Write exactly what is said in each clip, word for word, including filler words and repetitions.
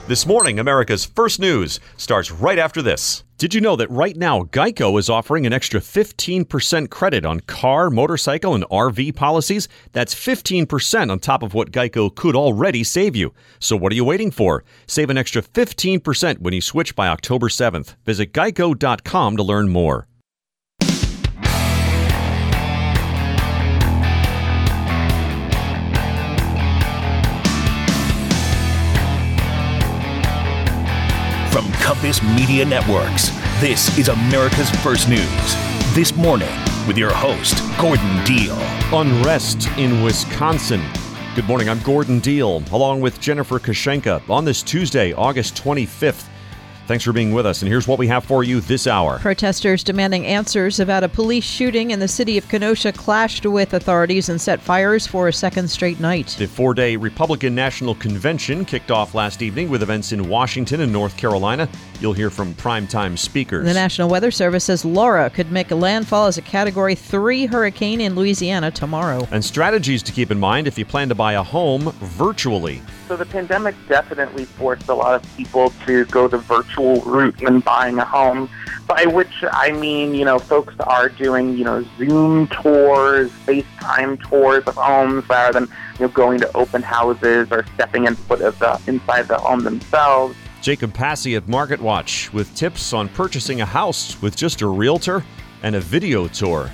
This morning, America's First News starts right after this. Did you know that right now, Geico is offering an extra fifteen percent credit on car, motorcycle, and R V policies? That's fifteen percent on top of what Geico could already save you. So what are you waiting for? Save an extra fifteen percent when you switch by October seventh. Visit geico dot com to learn more. From Compass Media Networks, this is America's First News. This morning, with your host, Gordon Deal. Unrest in Wisconsin. Good morning, I'm Gordon Deal, along with Jennifer Kashenka on this Tuesday, August twenty-fifth. Thanks for being with us, and here's what we have for you this hour. Protesters demanding answers about a police shooting in the city of Kenosha clashed with authorities and set fires for a second straight night. The four-day Republican National Convention kicked off last evening with events in Washington and North Carolina. You'll hear from primetime speakers. The National Weather Service says Laura could make a landfall as a Category three hurricane in Louisiana tomorrow. And strategies to keep in mind if you plan to buy a home virtually. So the pandemic definitely forced a lot of people to go the virtual route when buying a home, by which I mean, you know, folks are doing, you know, Zoom tours, FaceTime tours of homes rather than, you know, going to open houses or stepping in foot of the, inside the home themselves. Jacob Passy at MarketWatch with tips on purchasing a house with just a realtor and a video tour.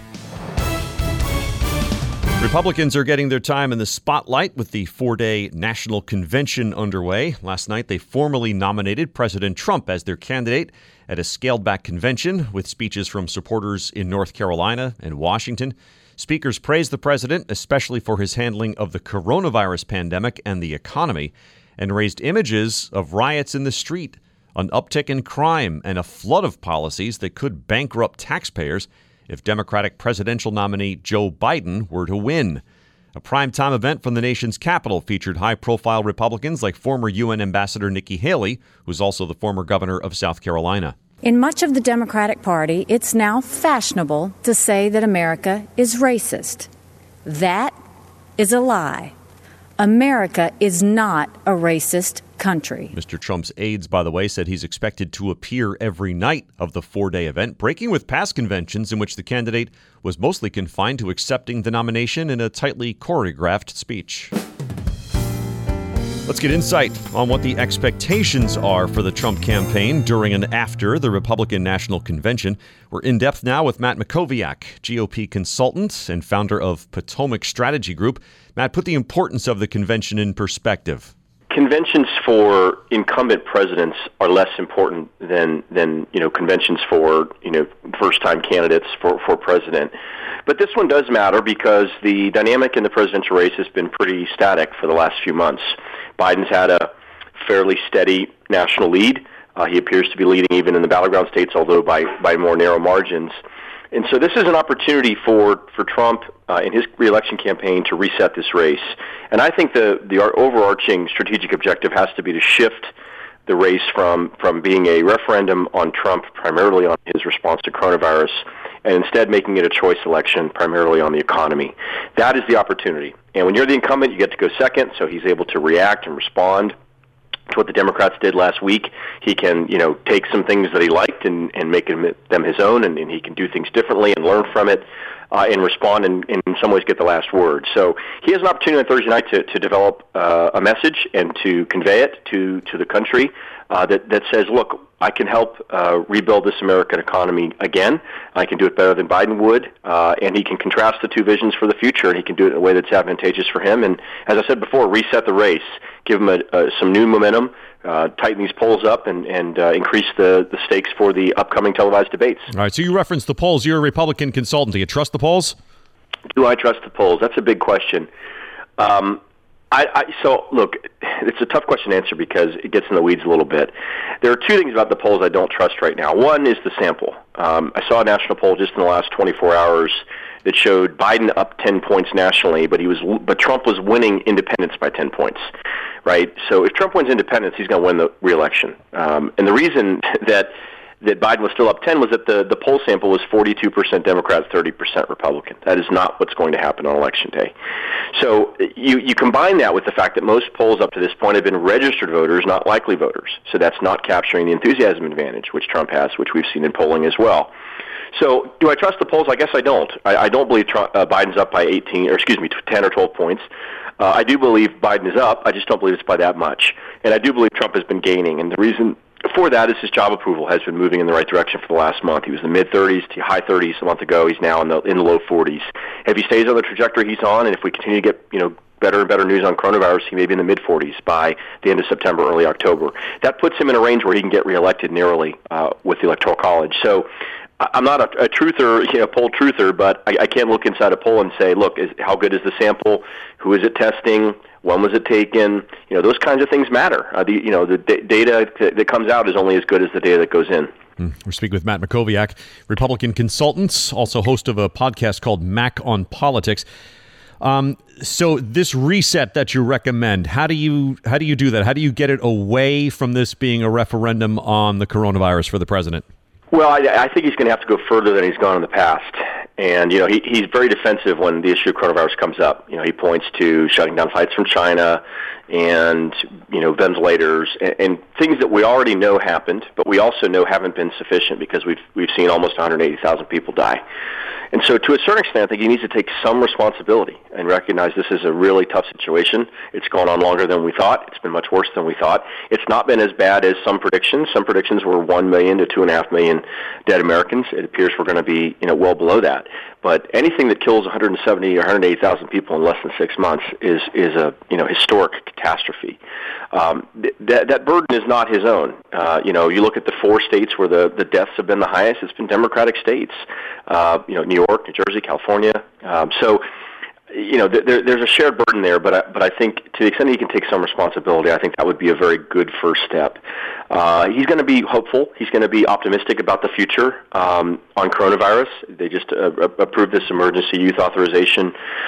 Republicans are getting their time in the spotlight with the four-day national convention underway. Last night, they formally nominated President Trump as their candidate at a scaled-back convention with speeches from supporters in North Carolina and Washington. Speakers praised the president, especially for his handling of the coronavirus pandemic and the economy, and raised images of riots in the street, an uptick in crime, and a flood of policies that could bankrupt taxpayers if Democratic presidential nominee Joe Biden were to win. A primetime event from the nation's capital featured high-profile Republicans like former U N Ambassador Nikki Haley, who's also the former governor of South Carolina. In much of the Democratic Party, it's now fashionable to say that America is racist. That is a lie. America is not a racist country. Mister Trump's aides, by the way, said he's expected to appear every night of the four-day event, breaking with past conventions in which the candidate was mostly confined to accepting the nomination in a tightly choreographed speech. Let's get insight on what the expectations are for the Trump campaign during and after the Republican National Convention. We're in depth now with Matt Mackowiak, G O P consultant and founder of Potomac Strategy Group. Matt, put the importance of the convention in perspective. Conventions for incumbent presidents are less important than than you know conventions for you know first-time candidates for, for president. But this one does matter because the dynamic in the presidential race has been pretty static for the last few months. Biden's had a fairly steady national lead. Uh, he appears to be leading even in the battleground states, although by, by more narrow margins. And so this is an opportunity for, for Trump uh, in his reelection campaign to reset this race. And I think the, the overarching strategic objective has to be to shift the race from, from being a referendum on Trump, primarily on his response to coronavirus, and instead making it a choice election primarily on the economy. That is the opportunity. And when you're the incumbent, you get to go second, so he's able to react and respond to what the Democrats did last week. He can, you know, take some things that he liked and, and make them his own, and, and he can do things differently and learn from it uh, and respond and, and in some ways get the last word. So he has an opportunity on Thursday night to, to develop uh, a message and to convey it to, to the country uh, that, that says, look, I can help uh, rebuild this American economy again. I can do it better than Biden would, uh, and he can contrast the two visions for the future, and he can do it in a way that's advantageous for him. And as I said before, reset the race, give him a, a, some new momentum, uh, tighten these polls up, and, and uh, increase the, the stakes for the upcoming televised debates. All right, so you referenced the polls. You're a Republican consultant. Do you trust the polls? Do I trust the polls? That's a big question. Um, I, I, so, look, it's a tough question to answer because it gets in the weeds a little bit. There are two things about the polls I don't trust right now. One is the sample. Um, I saw a national poll just in the last twenty-four hours that showed Biden up ten points nationally, but he was, but Trump was winning independents by ten points, right? So if Trump wins independents, he's going to win the re-election. Um, and the reason that that Biden was still up ten was that the, the poll sample was forty-two percent Democrat, thirty percent Republican. That is not what's going to happen on Election Day. So you, you combine that with the fact that most polls up to this point have been registered voters, not likely voters. So that's not capturing the enthusiasm advantage, which Trump has, which we've seen in polling as well. So do I trust the polls? I guess I don't. I, I don't believe Trump, uh, Biden's up by eighteen, or excuse me, ten or twelve points. Uh, I do believe Biden is up. I just don't believe it's by that much. And I do believe Trump has been gaining. And the reason for that is his job approval has been moving in the right direction for the last month. He was in the mid-thirties to high thirties a month ago. He's now in the in the low forties. If he stays on the trajectory he's on, and if we continue to get, you know, better and better news on coronavirus, he may be in the mid-forties by the end of September, early October. That puts him in a range where he can get reelected narrowly uh, with the Electoral College. So I'm not a, a truther, you know, poll truther, but I, I can't look inside a poll and say, look, is, how good is the sample? Who is it testing? When was it taken? You know, those kinds of things matter. Uh, the, you know, the d- data that comes out is only as good as the data that goes in. We're speaking with Matt Mackowiak, Republican consultant, also host of a podcast called Mac on Politics. Um, so this reset that you recommend, how do you how do you do that? How do you get it away from this being a referendum on the coronavirus for the president? Well, I, I think he's going to have to go further than he's gone in the past. And, you know, he, he's very defensive when the issue of coronavirus comes up. You know, he points to shutting down flights from China and, you know, ventilators and, and things that we already know happened, but we also know haven't been sufficient because we've we've seen almost one hundred eighty thousand people die. And so to a certain extent, I think he needs to take some responsibility and recognize this is a really tough situation. It's gone on longer than we thought. It's been much worse than we thought. It's not been as bad as some predictions. Some predictions were one million to two point five million dead Americans. It appears we're going to be, you know, well below that. But anything that kills one hundred seventy or one hundred eighty thousand people in less than six months is is a, you know, historic catastrophe. Um, th- that that burden is not his own. Uh, you know, you look at the four states where the, the deaths have been the highest. It's been Democratic states. Uh, you know, New York, New Jersey, California. Um, so, you know, there, there's a shared burden there. But I, but I think to the extent he can take some responsibility, I think that would be a very good first step. Uh, he's going to be hopeful. He's going to be optimistic about the future um, on coronavirus. They just uh, approved this emergency use authorization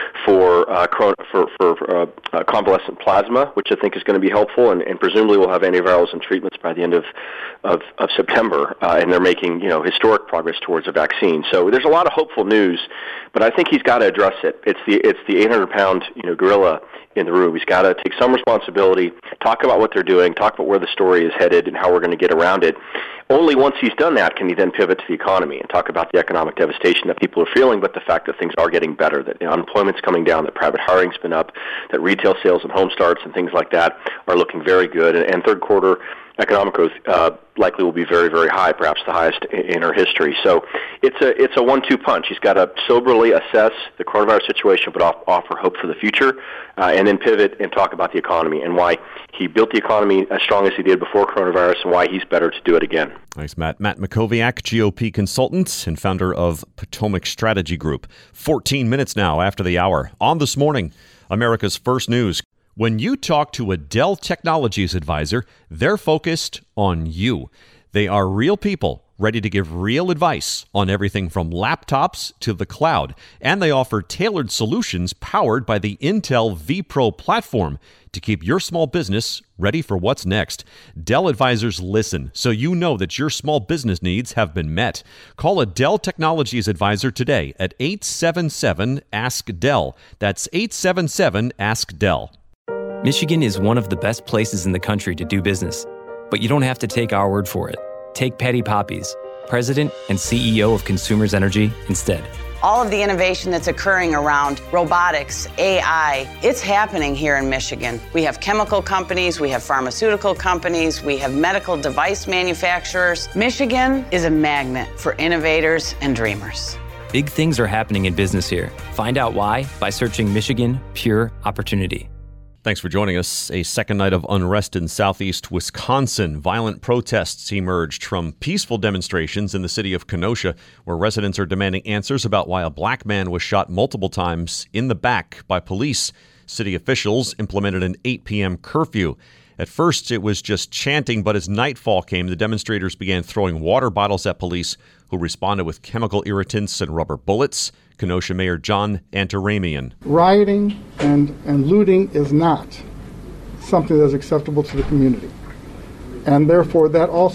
for uh, for, for uh, uh, convalescent plasma, which I think is going to be helpful, and, and presumably we'll have antivirals and treatments by the end of of, of September. Uh, and they're making, you know, historic progress towards a vaccine. So there's a lot of hopeful news, but I think he's got to address it. It's the it's the eight hundred pound, you know, gorilla in the room. He's got to take some responsibility, talk about what they're doing, talk about where the story is headed and how we're going to get around it. Only once he's done that can he then pivot to the economy and talk about the economic devastation that people are feeling, but the fact that things are getting better, that unemployment's coming down, that private hiring's been up, that retail sales and home starts and things like that are looking very good. And, and third quarter economic growth uh, likely will be very, very high, perhaps the highest in, in our history. So it's a it's a one two punch. He's got to soberly assess the coronavirus situation, but off, offer hope for the future, uh, and then pivot and talk about the economy and why he built the economy as strong as he did before coronavirus and why he's better to do it again. Thanks, Matt. Matt Mackowiak, G O P consultant and founder of Potomac Strategy Group. fourteen minutes now after the hour. On This Morning, America's First News. When you talk to a Dell Technologies advisor, they're focused on you. They are real people ready to give real advice on everything from laptops to the cloud. And they offer tailored solutions powered by the Intel vPro platform to keep your small business ready for what's next. Dell advisors listen, so you know that your small business needs have been met. Call a Dell Technologies advisor today at eight seven seven, ask Dell. That's eight seven seven, ask Dell. Michigan is one of the best places in the country to do business, but you don't have to take our word for it. Take Patty Poppies, President and C E O of Consumers Energy, instead. All of the innovation that's occurring around robotics, A I, it's happening here in Michigan. We have chemical companies, we have pharmaceutical companies, we have medical device manufacturers. Michigan is a magnet for innovators and dreamers. Big things are happening in business here. Find out why by searching Michigan Pure Opportunity. Thanks for joining us. A second night of unrest in southeast Wisconsin. Violent protests emerged from peaceful demonstrations in the city of Kenosha, where residents are demanding answers about why a black man was shot multiple times in the back by police. City officials implemented an eight p.m. curfew. At first, it was just chanting, but as nightfall came, the demonstrators began throwing water bottles at police, who responded with chemical irritants and rubber bullets. Kenosha Mayor John Antaramian. Rioting and, and looting is not something that is acceptable to the community. And therefore, that also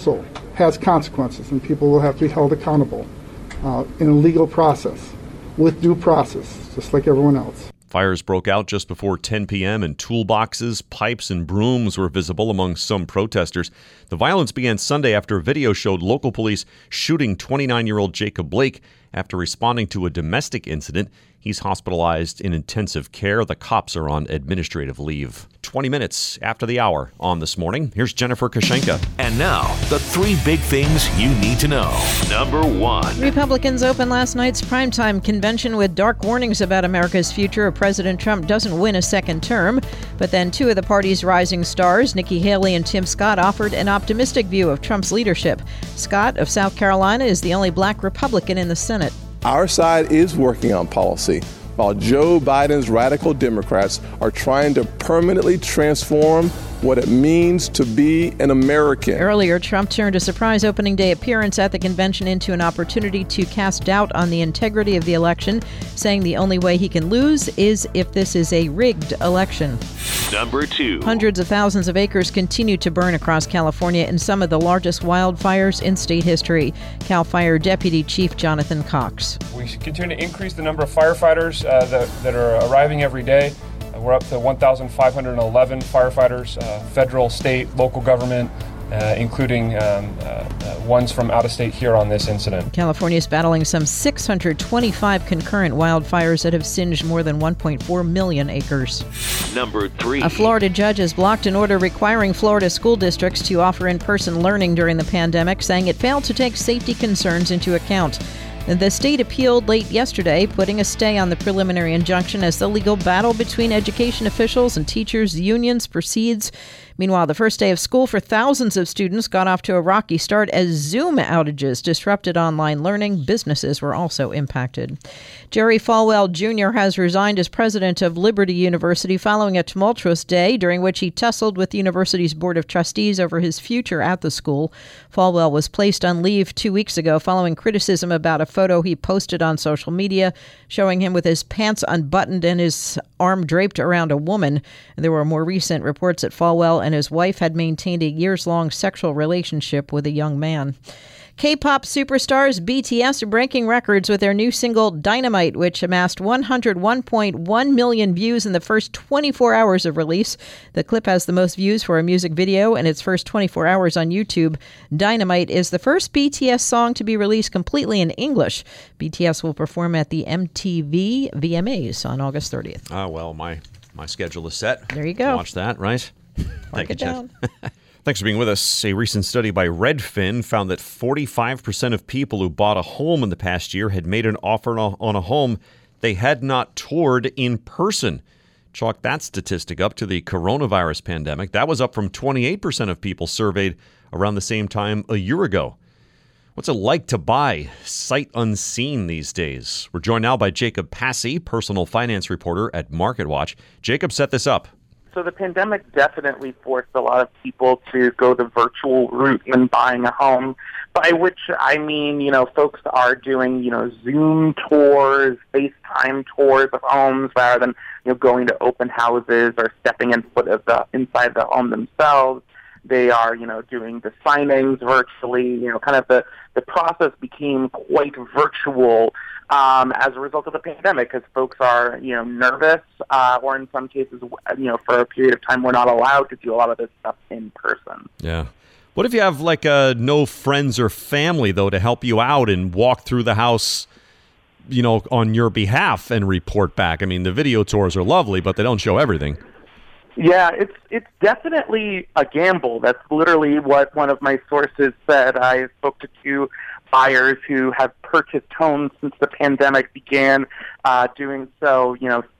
has consequences, and people will have to be held accountable uh, in a legal process with due process, just like everyone else. Fires broke out just before ten p.m. and toolboxes, pipes, and brooms were visible among some protesters. The violence began Sunday after a video showed local police shooting twenty-nine-year-old Jacob Blake after responding to a domestic incident. He's hospitalized in intensive care. The cops are on administrative leave. twenty minutes after the hour on This Morning, here's Jennifer Kashenka. And now, the three big things you need to know. Number one. Republicans opened last night's primetime convention with dark warnings about America's future if President Trump doesn't win a second term. But then two of the party's rising stars, Nikki Haley and Tim Scott, offered an optimistic view of Trump's leadership. Scott of South Carolina is the only black Republican in the Senate. Our side is working on policy, while Joe Biden's radical Democrats are trying to permanently transform what it means to be an American. Earlier, Trump turned a surprise opening day appearance at the convention into an opportunity to cast doubt on the integrity of the election, saying the only way he can lose is if this is a rigged election. Number two. Hundreds of thousands of acres continue to burn across California in some of the largest wildfires in state history. CAL FIRE Deputy Chief Jonathan Cox. We continue to increase the number of firefighters uh, that, that are arriving every day. Uh, we're up to one thousand five hundred eleven firefighters, uh, federal, state, local government, uh, including um, uh, uh, ones from out of state here on this incident. California is battling some six hundred twenty-five concurrent wildfires that have singed more than one point four million acres. Number three. A Florida judge has blocked an order requiring Florida school districts to offer in-person learning during the pandemic, saying it failed to take safety concerns into account. The state appealed late yesterday, putting a stay on the preliminary injunction as the legal battle between education officials and teachers' unions proceeds. Meanwhile, the first day of school for thousands of students got off to a rocky start as Zoom outages disrupted online learning. Businesses were also impacted. Jerry Falwell Junior has resigned as president of Liberty University following a tumultuous day during which he tussled with the university's board of trustees over his future at the school. Falwell was placed on leave two weeks ago following criticism about a photo he posted on social media showing him with his pants unbuttoned and his arm draped around a woman. There were more recent reports that Falwell and his wife had maintained a years-long sexual relationship with a young man. K-pop superstars B T S are breaking records with their new single Dynamite, which amassed one hundred one point one million views in the first twenty-four hours of release. The clip has the most views for a music video in its first twenty-four hours on YouTube. Dynamite is the first B T S song to be released completely in English. B T S will perform at the M T V V M As on August thirtieth. Ah, well, my, my schedule is set. There you go. Watch that, right? Thank you, Jeff. Thanks for being with us. A recent study by Redfin found that forty-five percent of people who bought a home in the past year had made an offer on a home they had not toured in person. Chalk that statistic up to the coronavirus pandemic. That was up from twenty-eight percent of people surveyed around the same time a year ago. What's it like to buy sight unseen these days? We're joined now by Jacob Passy, personal finance reporter at MarketWatch. Jacob, set this up. So the pandemic definitely forced a lot of people to go the virtual route when buying a home, by which I mean, you know, folks are doing, you know, Zoom tours, FaceTime tours of homes rather than, you know, going to open houses or stepping in foot of the inside the home themselves. They are, you know, doing the signings virtually. You know, kind of the, the process became quite virtual um, as a result of the pandemic because folks are, you know, nervous uh, or in some cases, you know, for a period of time we're not allowed to do a lot of this stuff in person. Yeah. What if you have like uh, no friends or family, though, to help you out and walk through the house, you know, on your behalf and report back? I mean, the video tours are lovely, but they don't show everything. Yeah, it's it's definitely a gamble. That's literally what one of my sources said. I spoke to two buyers who have purchased homes since the pandemic began, uh, doing so, you know,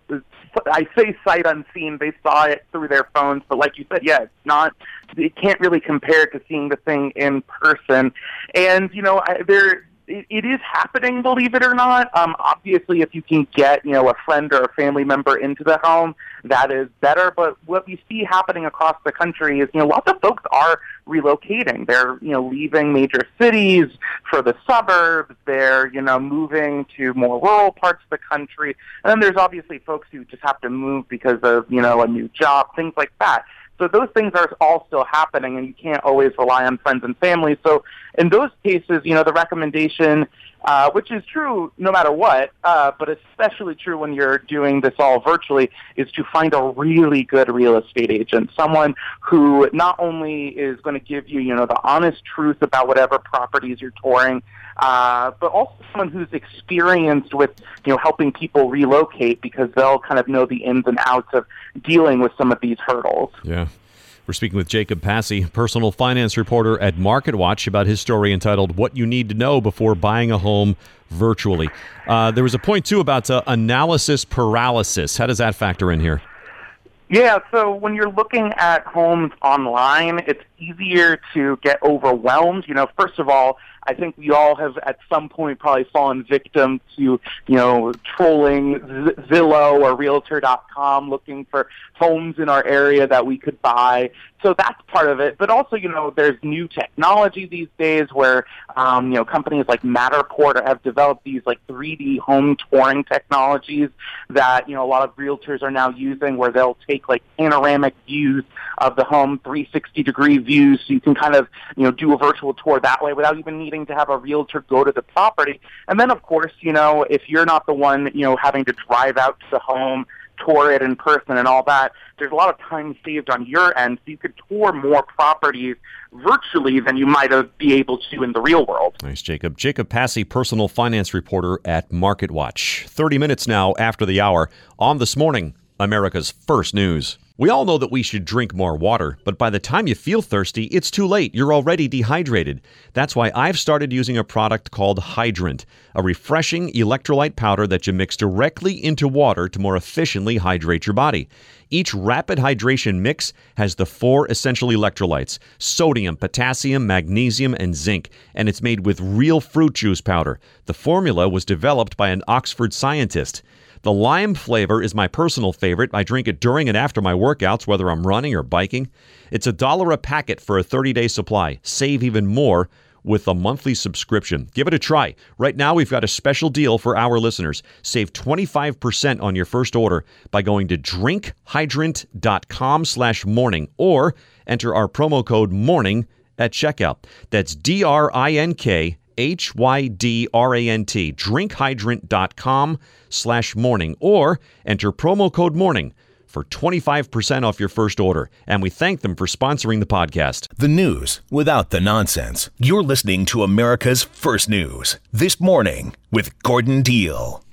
I say sight unseen. They saw it through their phones, but like you said, yeah, it's not, it can't really compare to seeing the thing in person. And, you know, I, there, it, it is happening, believe it or not. Um, obviously, if you can get, you know, a friend or a family member into the home, that is better. But what we see happening across the country is, you know, lots of folks are relocating. They're, you know, leaving major cities for the suburbs. They're, you know, moving to more rural parts of the country. And then there's obviously folks who just have to move because of, you know, a new job, things like that. So those things are all still happening, and you can't always rely on friends and family. So in those cases, you know, the recommendation, uh, which is true no matter what, uh, but especially true when you're doing this all virtually, is to find a really good real estate agent, someone who not only is going to give you, you know, the honest truth about whatever properties you're touring, uh, but also someone who's experienced with, you know, helping people relocate, because they'll kind of know the ins and outs of dealing with some of these hurdles. Yeah. We're speaking with Jacob Passy, personal finance reporter at MarketWatch, about his story entitled What You Need to Know Before Buying a Home Virtually. Uh, there was a point, too, about uh, analysis paralysis. How does that factor in here? Yeah, so when you're looking at homes online, it's easier to get overwhelmed. You know, first of all, I think we all have at some point probably fallen victim to, you know, trolling Zillow or Realtor dot com looking for homes in our area that we could buy. So that's part of it. But also, you know, there's new technology these days where, um, you know, companies like Matterport have developed these like three D home touring technologies that, you know, a lot of realtors are now using, where they'll take like panoramic views of the home, three sixty degree views, so you can kind of, you know, do a virtual tour that way without even needing to have a realtor go to the property. And then, of course, you know, if you're not the one, you know, having to drive out to the home, tour it in person and all that, there's a lot of time saved on your end, so you could tour more properties virtually than you might have be able to in the real world. Nice, Jacob. Jacob Passy, personal finance reporter at MarketWatch. thirty minutes now after the hour on This Morning, America's First News. We all know that we should drink more water, but by the time you feel thirsty, it's too late. You're already dehydrated. That's why I've started using a product called Hydrant, a refreshing electrolyte powder that you mix directly into water to more efficiently hydrate your body. Each rapid hydration mix has the four essential electrolytes: sodium, potassium, magnesium, and zinc, and it's made with real fruit juice powder. The formula was developed by an Oxford scientist. The lime flavor is my personal favorite. I drink it during and after my workouts, whether I'm running or biking. It's a dollar a packet for a thirty-day supply. Save even more with a monthly subscription. Give it a try. Right now, we've got a special deal for our listeners. Save twenty-five percent on your first order by going to drinkhydrant.com slash morning or enter our promo code MORNING at checkout. That's D R I N K H Y D R A N T, drinkhydrant.com slash morning, or enter promo code morning for twenty-five percent off your first order. And we thank them for sponsoring the podcast. The news without the nonsense. You're listening to America's First News, This Morning with Gordon Deal.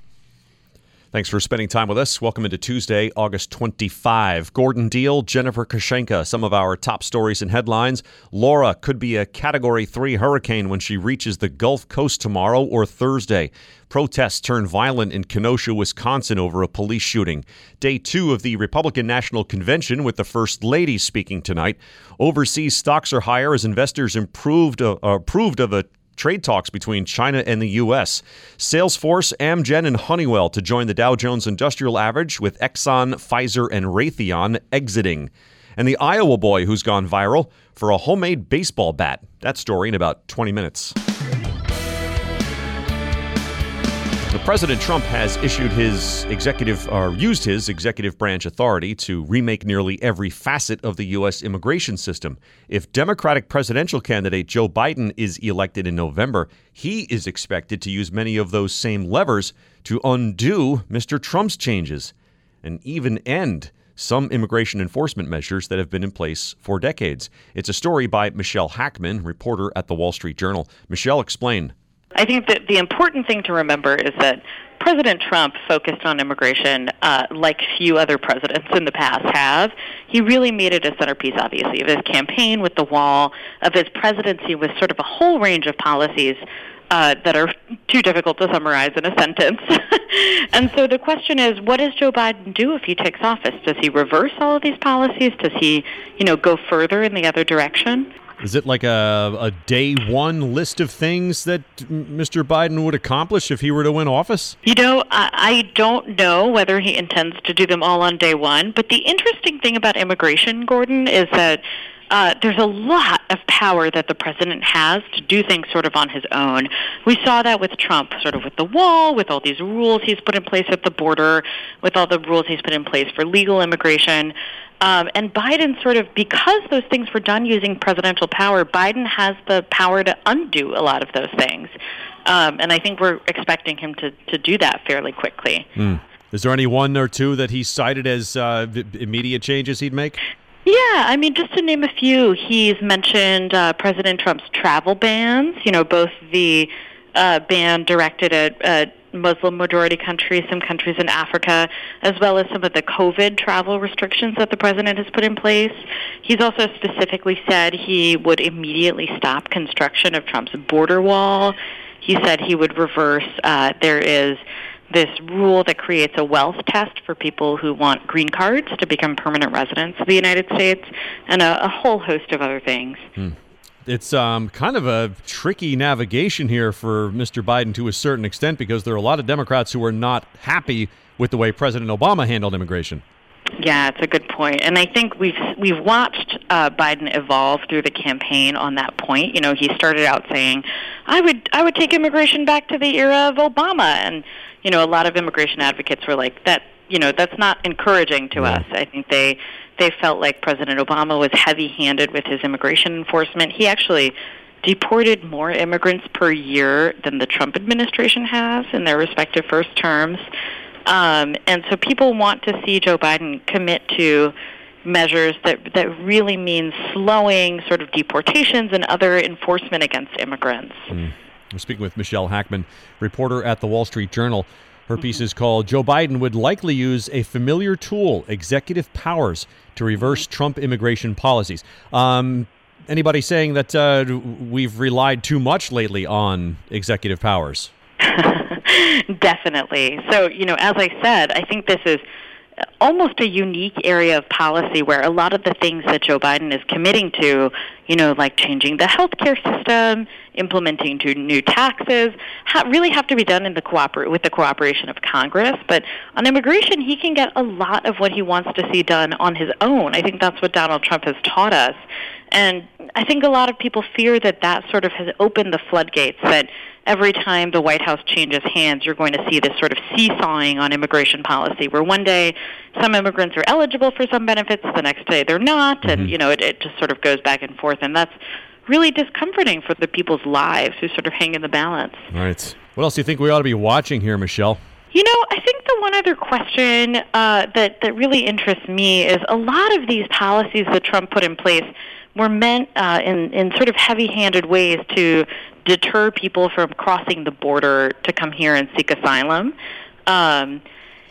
Thanks for spending time with us. Welcome into Tuesday, August twenty-fifth. Gordon Deal, Jennifer Kashenka, some of our top stories and headlines. Laura could be a Category three hurricane when she reaches the Gulf Coast tomorrow or Thursday. Protests turned violent in Kenosha, Wisconsin over a police shooting. Day two of the Republican National Convention with the First Lady speaking tonight. Overseas stocks are higher as investors improved, uh, approved of a trade talks between China and the U S. Salesforce, Amgen, and Honeywell to join the Dow Jones Industrial Average, with Exxon, Pfizer, and Raytheon exiting. And the Iowa boy who's gone viral for a homemade baseball bat. That story in about twenty minutes. President Trump has issued his executive, or used his executive branch authority to remake nearly every facet of the U S immigration system. If Democratic presidential candidate Joe Biden is elected in November, he is expected to use many of those same levers to undo Mister Trump's changes and even end some immigration enforcement measures that have been in place for decades. It's a story by Michelle Hackman, reporter at the Wall Street Journal. Michelle, explain. I think that the important thing to remember is that President Trump focused on immigration uh, like few other presidents in the past have. He really made it a centerpiece, obviously, of his campaign with the wall, of his presidency with sort of a whole range of policies uh, that are too difficult to summarize in a sentence. And so the question is, what does Joe Biden do if he takes office? Does he reverse all of these policies? Does he, you know, go further in the other direction? Is it like a, a day one list of things that Mister Biden would accomplish if he were to win office? You know, I, I don't know whether he intends to do them all on day one. But the interesting thing about immigration, Gordon, is that uh, there's a lot of power that the president has to do things sort of on his own. We saw that with Trump, sort of with the wall, with all these rules he's put in place at the border, with all the rules he's put in place for legal immigration. Um, and Biden sort of, because those things were done using presidential power, Biden has the power to undo a lot of those things. Um, and I think we're expecting him to, to do that fairly quickly. Mm. Is there any one or two that he cited as uh, immediate changes he'd make? Yeah, I mean, just to name a few, he's mentioned uh, President Trump's travel bans, you know, both the uh, ban directed at uh, Muslim-majority countries, some countries in Africa, as well as some of the COVID travel restrictions that the president has put in place. He's also specifically said he would immediately stop construction of Trump's border wall. He said he would reverse, uh, there is this rule that creates a wealth test for people who want green cards to become permanent residents of the United States, and a, a whole host of other things. Hmm. It's um, kind of a tricky navigation here for Mister Biden to a certain extent, because there are a lot of Democrats who are not happy with the way President Obama handled immigration. Yeah, it's a good point. And I think we've we've watched uh, Biden evolve through the campaign on that point. You know, he started out saying, I would I would take immigration back to the era of Obama. And, you know, a lot of immigration advocates were like, that, you know, that's not encouraging to Yeah. us. I think they they felt like President Obama was heavy-handed with his immigration enforcement. He actually deported more immigrants per year than the Trump administration has in their respective first terms. Um, and so people want to see Joe Biden commit to measures that that really mean slowing sort of deportations and other enforcement against immigrants. Mm. We're speaking with Michelle Hackman, reporter at The Wall Street Journal. Her piece is called "Joe Biden Would Likely Use a Familiar Tool, Executive Powers, to Reverse Trump Immigration Policies." Um, anybody saying that uh, we've relied too much lately on executive powers? Definitely. So, you know, as I said, I think this is almost a unique area of policy where a lot of the things that Joe Biden is committing to, you know, like changing the healthcare system, implementing two new taxes, ha- really have to be done in the cooper- with the cooperation of Congress. But on immigration, he can get a lot of what he wants to see done on his own. I think that's what Donald Trump has taught us. And I think a lot of people fear that that sort of has opened the floodgates, that every time the White House changes hands, you're going to see this sort of seesawing on immigration policy, where one day some immigrants are eligible for some benefits, the next day they're not, and, Mm-hmm. you know, it, it just sort of goes back and forth, and that's really discomforting for the people's lives who sort of hang in the balance. All right. What else do you think we ought to be watching here, Michelle? You know, I think the one other question uh, that, that really interests me is a lot of these policies that Trump put in place were meant uh, in, in sort of heavy-handed ways to deter people from crossing the border to come here and seek asylum. Um,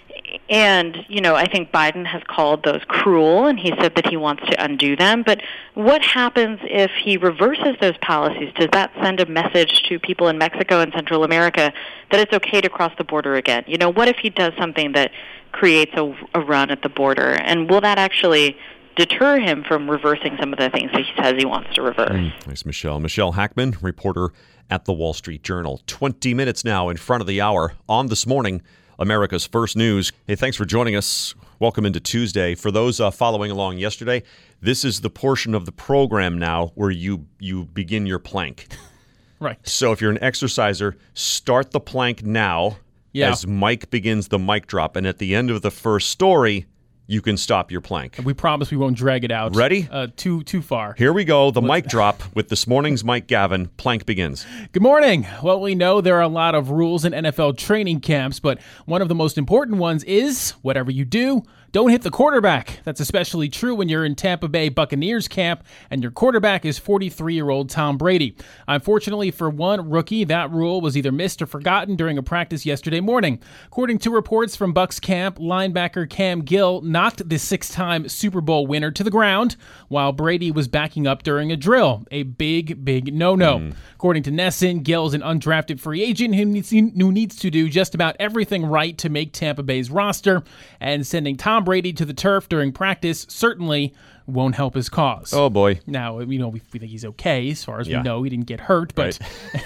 and, you know, I think Biden has called those cruel, and he said that he wants to undo them. But what happens if he reverses those policies? Does that send a message to people in Mexico and Central America that it's okay to cross the border again? You know, what if he does something that creates a, a run at the border? And will that actually deter him from reversing some of the things that he says he wants to reverse? Mm, thanks, Michelle. Michelle Hackman, reporter at The Wall Street Journal. twenty minutes now in front of the hour on This Morning, America's First News. Hey, thanks for joining us. Welcome into Tuesday. For those uh, following along yesterday, this is the portion of the program now where you, you begin your plank. Right. So if you're an exerciser, start the plank now Yeah. as Mike begins the mic drop. And at the end of the first story, you can stop your plank. We promise we won't drag it out. Ready? Uh, too too far. Here we go. The mic drop with This Morning's Mike Gavin. Plank begins. Good morning. Well, we know there are a lot of rules in N F L training camps, but one of the most important ones is whatever you do, don't hit the quarterback. That's especially true when you're in Tampa Bay Buccaneers camp and your quarterback is forty-three-year-old Tom Brady. Unfortunately for one rookie, that rule was either missed or forgotten during a practice yesterday morning. According to reports from Bucs camp, linebacker Cam Gill knocked the six-time Super Bowl winner to the ground while Brady was backing up during a drill. A big, big no-no. Mm. According to Nesson, Gill's an undrafted free agent who needs, who needs to do just about everything right to make Tampa Bay's roster, and sending Tom Brady to the turf during practice certainly won't help his cause. Oh, boy. Now, you know, we, we think he's okay as far as Yeah. we know. He didn't get hurt, but right.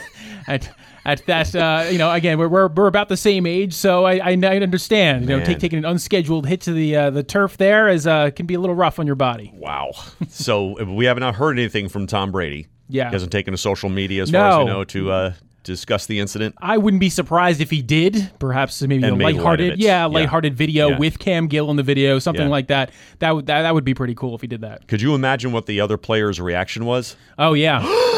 at at that, uh, you know, again, we're, we're we're about the same age, so I I, I understand. You know, take, taking an unscheduled hit to the uh, the turf there is uh, can be a little rough on your body. Wow. So we have not heard anything from Tom Brady. Yeah, he hasn't taken to social media as no. far as we know to uh, discuss the incident. I wouldn't be surprised if he did. Perhaps maybe and a lighthearted, yeah, lighthearted yeah. video yeah. with Cam Gill in the video, something yeah. like that. That would that, that would be pretty cool if he did that. Could you imagine what the other player's reaction was? Oh yeah,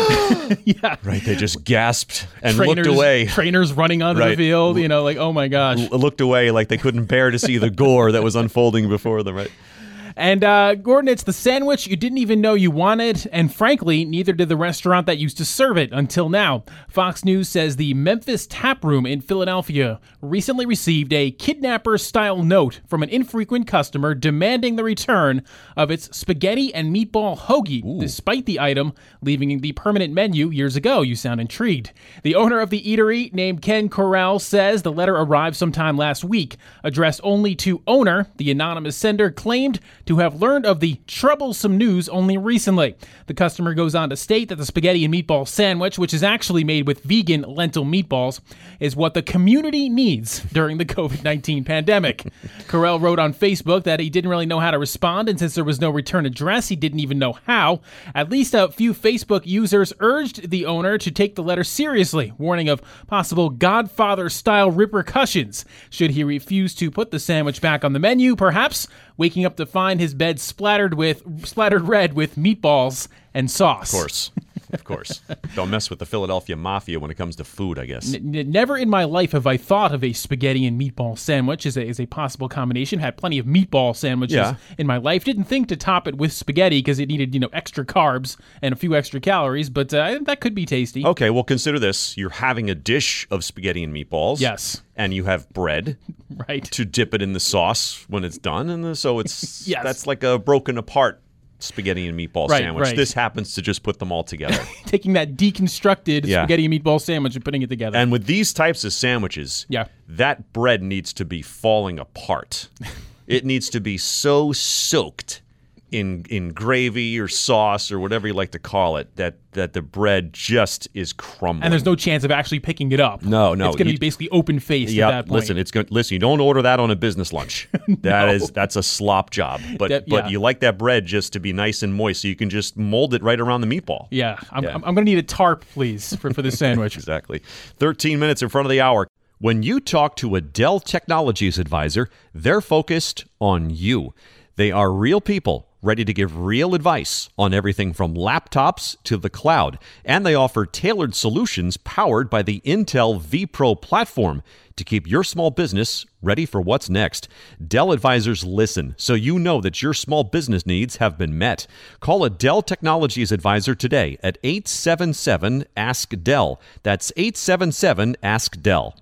yeah. Right, they just gasped and trainers, looked away. Trainers running onto right. the field, you know, like oh my gosh, L- looked away like they couldn't bear to see the gore that was unfolding before them. Right. And, uh, Gordon, it's the sandwich you didn't even know you wanted, and frankly, neither did the restaurant that used to serve it until now. Fox News says the Memphis Tap Room in Philadelphia recently received a kidnapper-style note from an infrequent customer demanding the return of its spaghetti and meatball hoagie, Ooh. despite the item leaving the permanent menu years ago. You sound intrigued. The owner of the eatery, named Ken Corral, says the letter arrived sometime last week, addressed only to owner. The anonymous sender claimed to have learned of the troublesome news only recently. The customer goes on to state that the spaghetti and meatball sandwich, which is actually made with vegan lentil meatballs, is what the community needs during the covid nineteen pandemic. Corral wrote on Facebook that he didn't really know how to respond, and since there was no return address, he didn't even know how. At least a few Facebook users urged the owner to take the letter seriously, warning of possible Godfather-style repercussions should he refuse to put the sandwich back on the menu, perhaps waking up to find his bed splattered with splattered red with meatballs and sauce. Of course. Of course. Don't mess with the Philadelphia Mafia when it comes to food, I guess. N- never in my life have I thought of a spaghetti and meatball sandwich as a, as a possible combination. Had plenty of meatball sandwiches yeah. in my life. Didn't think to top it with spaghetti because it needed, you know, extra carbs and a few extra calories, but uh, that could be tasty. Okay, well, consider this. You're having a dish of spaghetti and meatballs. Yes. And you have bread. Right. To dip it in the sauce when it's done. And so it's yes. that's like a broken apart spaghetti and meatball right, sandwich. Right. This happens to just put them all together. Taking that deconstructed yeah. spaghetti and meatball sandwich and putting it together. And with these types of sandwiches, yeah. that bread needs to be falling apart. It needs to be so soaked in in gravy or sauce or whatever you like to call it that that the bread just is crumbling. And there's no chance of actually picking it up. No, no. It's going to be basically open-faced yep, at that point. Listen, it's going listen, you don't order that on a business lunch. no. That is that's a slop job. But that, yeah. but you like that bread just to be nice and moist so you can just mold it right around the meatball. Yeah. I'm, yeah. I'm, I'm going to need a tarp, please, for, for this sandwich. Exactly. thirteen minutes in front of the hour. When you talk to a Dell Technologies advisor, they're focused on you. They are real people ready to give real advice on everything from laptops to the cloud. And they offer tailored solutions powered by the Intel vPro platform to keep your small business ready for what's next. Dell advisors listen, so you know that your small business needs have been met. Call a Dell Technologies advisor today at eight seven seven, ask Dell. That's eight seven seven, ask Dell.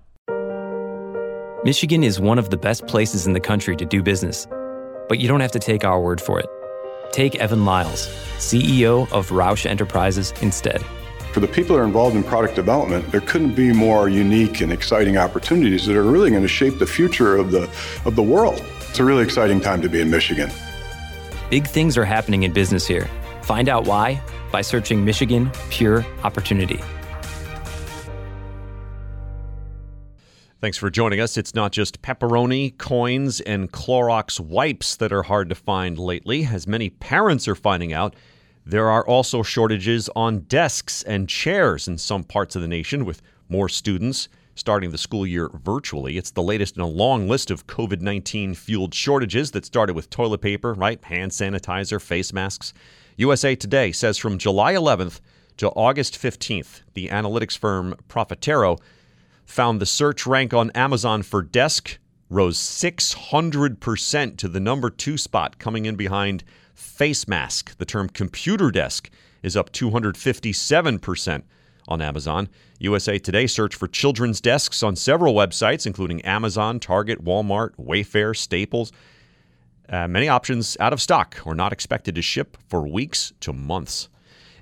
Michigan is one of the best places in the country to do business, but you don't have to take our word for it. Take Evan Lyles, C E O of Roush Enterprises, instead. For the people that are involved in product development, there couldn't be more unique and exciting opportunities that are really going to shape the future of the of the world. It's a really exciting time to be in Michigan. Big things are happening in business here. Find out why by searching Michigan Pure Opportunity. Thanks for joining us. It's not just pepperoni, coins, and Clorox wipes that are hard to find lately. As many parents are finding out, there are also shortages on desks and chairs in some parts of the nation, with more students starting the school year virtually. It's the latest in a long list of covid nineteen fueled shortages that started with toilet paper, right? Hand sanitizer, face masks. U S A Today says from July eleventh to August fifteenth, the analytics firm Profitero found the search rank on Amazon for desk rose six hundred percent to the number two spot, coming in behind face mask. The term computer desk is up two hundred fifty-seven percent on Amazon. U S A Today searched for children's desks on several websites, including Amazon, Target, Walmart, Wayfair, Staples. Uh, many options out of stock or not expected to ship for weeks to months.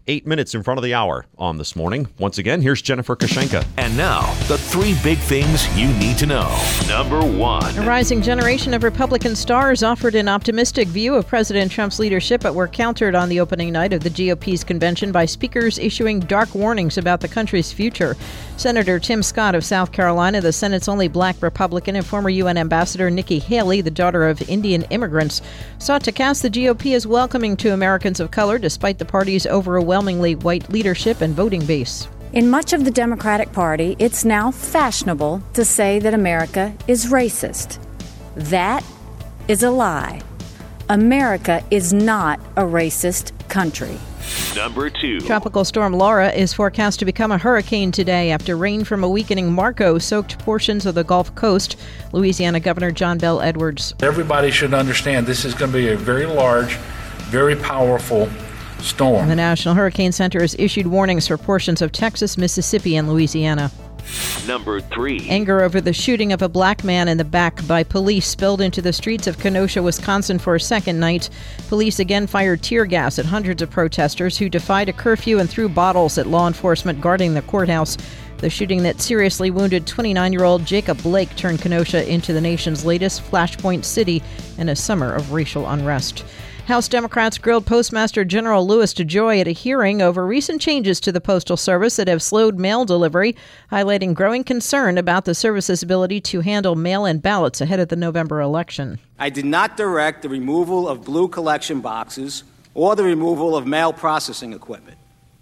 Eight minutes in front of the hour on This Morning. Once again, here's Jennifer Kushenka. And now, the three big things you need to know. Number one. A rising generation of Republican stars offered an optimistic view of President Trump's leadership, but were countered on the opening night of the G O P's convention by speakers issuing dark warnings about the country's future. Senator Tim Scott of South Carolina, the Senate's only black Republican, and former U N Ambassador Nikki Haley, the daughter of Indian immigrants, sought to cast the G O P as welcoming to Americans of color, despite the party's overwhelmingly white leadership and voting base. In much of the Democratic Party, it's now fashionable to say that America is racist. That is a lie. America is not a racist country. Number two. Tropical storm Laura is forecast to become a hurricane today after rain from a weakening Marco soaked portions of the Gulf Coast. Louisiana Governor John Bel Edwards. Everybody should understand this is going to be a very large, very powerful storm. The National Hurricane Center has issued warnings for portions of Texas, Mississippi, and Louisiana. Number three. Anger over the shooting of a black man in the back by police spilled into the streets of Kenosha, Wisconsin for a second night. Police again fired tear gas at hundreds of protesters who defied a curfew and threw bottles at law enforcement guarding the courthouse. The shooting that seriously wounded twenty-nine-year-old Jacob Blake turned Kenosha into the nation's latest flashpoint city in a summer of racial unrest. House Democrats grilled Postmaster General Louis DeJoy at a hearing over recent changes to the Postal Service that have slowed mail delivery, highlighting growing concern about the service's ability to handle mail-in ballots ahead of the November election. I did not direct the removal of blue collection boxes or the removal of mail processing equipment.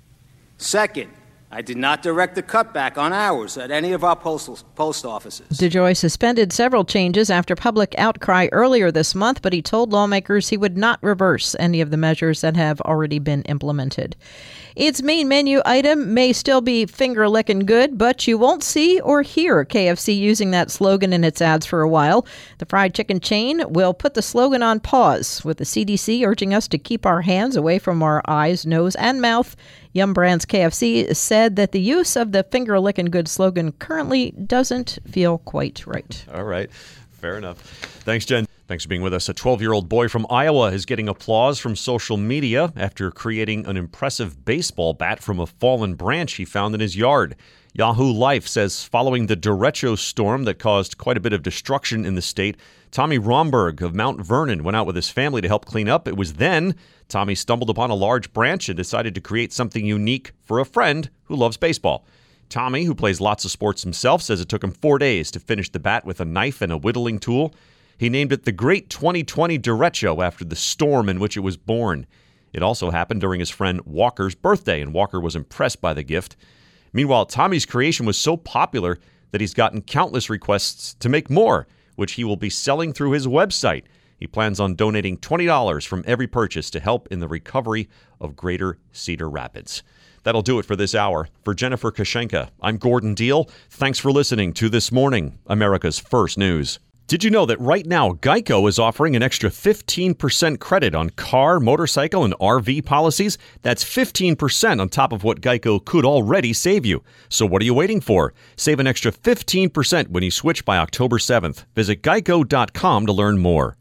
Second, I did not direct the cutback on hours at any of our postal post offices. DeJoy suspended several changes after public outcry earlier this month, but he told lawmakers he would not reverse any of the measures that have already been implemented. Its main menu item may still be finger-licking good, but you won't see or hear K F C using that slogan in its ads for a while. The fried chicken chain will put the slogan on pause, with the C D C urging us to keep our hands away from our eyes, nose, and mouth. Yum Brands K F C said that the use of the finger-licking good slogan currently doesn't feel quite right. All right. Fair enough. Thanks, Jen. Thanks for being with us. A twelve-year-old boy from Iowa is getting applause from social media after creating an impressive baseball bat from a fallen branch he found in his yard. Yahoo Life says following the derecho storm that caused quite a bit of destruction in the state, Tommy Romberg of Mount Vernon went out with his family to help clean up. It was then Tommy stumbled upon a large branch and decided to create something unique for a friend who loves baseball. Tommy, who plays lots of sports himself, says it took him four days to finish the bat with a knife and a whittling tool. He named it the Great twenty twenty Derecho after the storm in which it was born. It also happened during his friend Walker's birthday, and Walker was impressed by the gift. Meanwhile, Tommy's creation was so popular that he's gotten countless requests to make more, which he will be selling through his website. He plans on donating twenty dollars from every purchase to help in the recovery of Greater Cedar Rapids. That'll do it for this hour. For Jennifer Kushenka, I'm Gordon Deal. Thanks for listening to This Morning, America's First News. Did you know that right now Geico is offering an extra fifteen percent credit on car, motorcycle, and R V policies? That's fifteen percent on top of what Geico could already save you. So what are you waiting for? Save an extra fifteen percent when you switch by October seventh. Visit geico dot com to learn more.